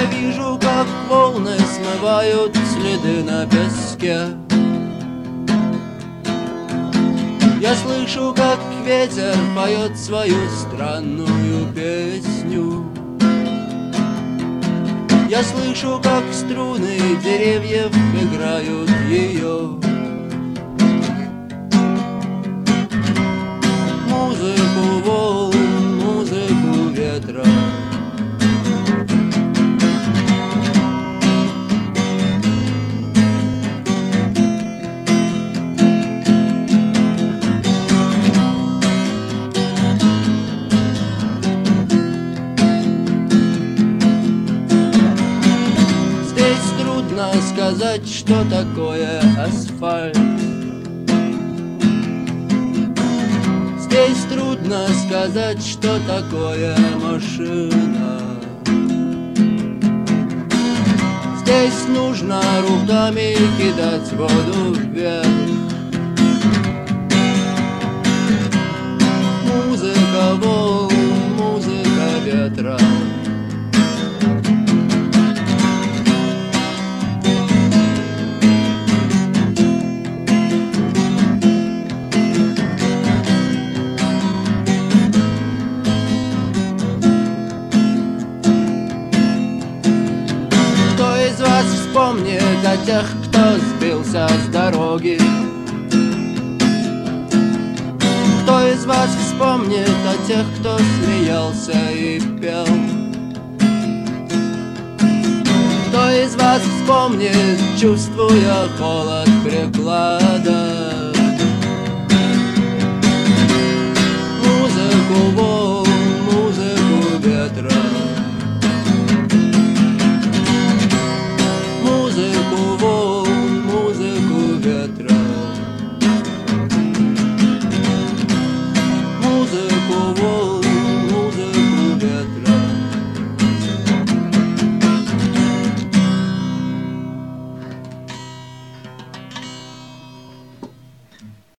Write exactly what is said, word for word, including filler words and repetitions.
вижу, как волны смывают следы на песке. Я слышу, как ветер поет свою странную песню. Я слышу, как струны деревьев играют ее. Музыку волн, музыку ветра. Сказать, что такое асфальт. Здесь трудно сказать, что такое машина. Здесь нужно руками кидать воду вверх. Музыка волн, музыка ветра. Вспомнит о тех, кто сбился с дороги. Кто из вас вспомнит о тех, кто смеялся и пел? Кто из вас вспомнит, чувствуя холод приклада?